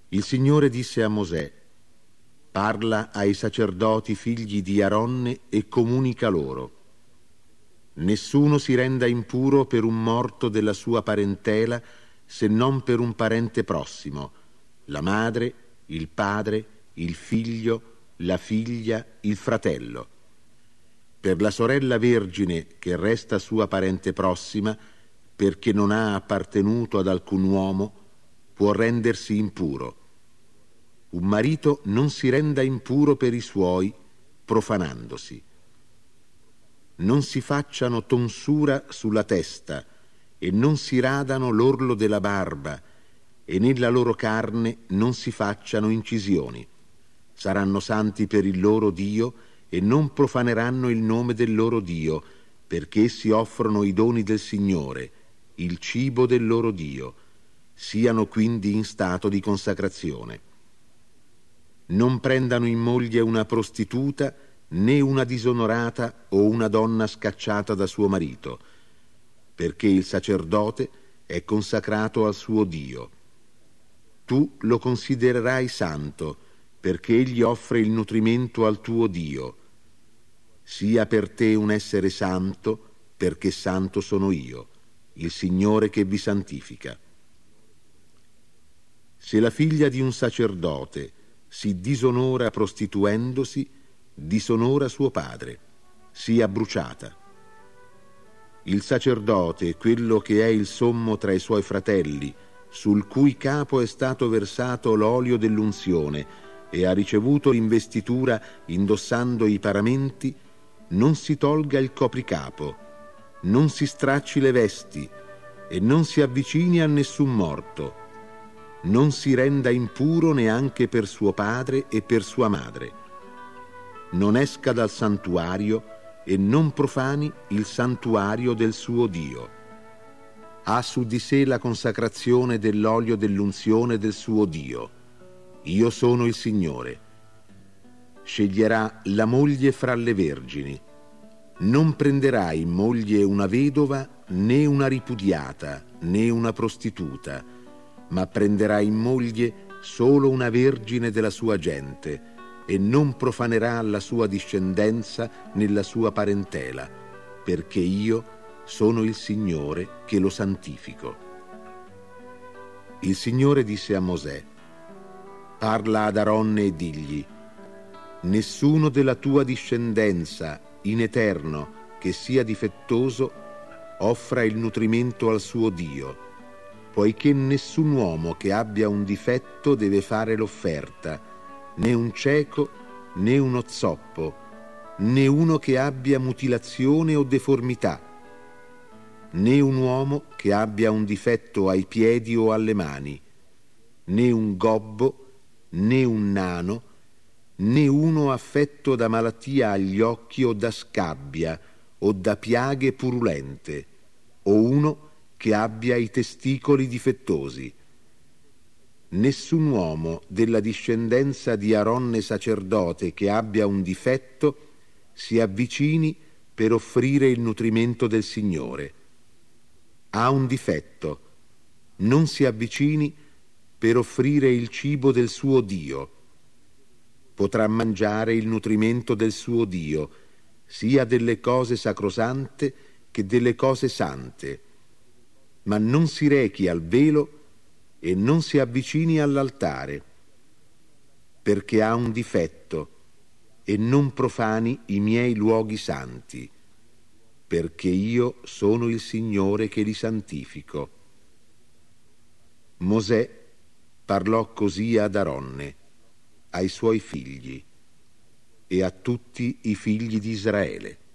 Il Signore disse a Mosè: parla ai sacerdoti figli di Aronne e comunica loro: nessuno si renda impuro per un morto della sua parentela, se non per un parente prossimo, la madre, il padre, il figlio, la figlia, il fratello. Per la sorella vergine che resta sua parente prossima, perché non ha appartenuto ad alcun uomo, può rendersi impuro. Un marito non si renda impuro per i suoi, profanandosi. Non si facciano tonsura sulla testa e non si radano l'orlo della barba, e nella loro carne non si facciano incisioni. Saranno santi per il loro Dio e non profaneranno il nome del loro Dio, perché essi offrono i doni del Signore, il cibo del loro Dio. Siano quindi in stato di consacrazione. Non prendano in moglie una prostituta, né una disonorata o una donna scacciata da suo marito, perché il sacerdote è consacrato al suo Dio. Tu lo considererai santo, perché egli offre il nutrimento al tuo Dio. Sia per te un essere santo, perché santo sono io, il Signore che vi santifica. Se la figlia di un sacerdote si disonora prostituendosi, disonora suo padre, sia bruciata. Il sacerdote, quello che è il sommo tra i suoi fratelli, sul cui capo è stato versato l'olio dell'unzione e ha ricevuto l'investitura indossando i paramenti, non si tolga il copricapo, non si stracci le vesti e non si avvicini a nessun morto. Non si renda impuro neanche per suo padre e per sua madre. Non esca dal santuario e non profani il santuario del suo Dio. Ha su di sé la consacrazione dell'olio dell'unzione del suo Dio. Io sono il Signore. Sceglierà la moglie fra le vergini. Non prenderà in moglie una vedova, né una ripudiata, né una prostituta, ma prenderà in moglie solo una vergine della sua gente, e non profanerà la sua discendenza nella sua parentela, perché io sono il Signore che lo santifico. Il Signore disse a Mosè: parla ad Aronne e digli: nessuno della tua discendenza in eterno che sia difettoso offra il nutrimento al suo Dio, poiché nessun uomo che abbia un difetto deve fare l'offerta, né un cieco, né uno zoppo, né uno che abbia mutilazione o deformità, né un uomo che abbia un difetto ai piedi o alle mani, né un gobbo, né un nano, né uno affetto da malattia agli occhi o da scabbia o da piaghe purulente, o uno che abbia i testicoli difettosi. Nessun uomo della discendenza di Aronne sacerdote che abbia un difetto si avvicini per offrire il nutrimento del Signore. Ha un difetto, non si avvicini per offrire il cibo del suo Dio. Potrà mangiare il nutrimento del suo Dio, sia delle cose sacrosante che delle cose sante, ma non si rechi al velo e non si avvicini all'altare, perché ha un difetto, e non profani i miei luoghi santi, perché io sono il Signore che li santifico. Mosè parlò così ad Aronne, ai suoi figli e a tutti i figli di Israele.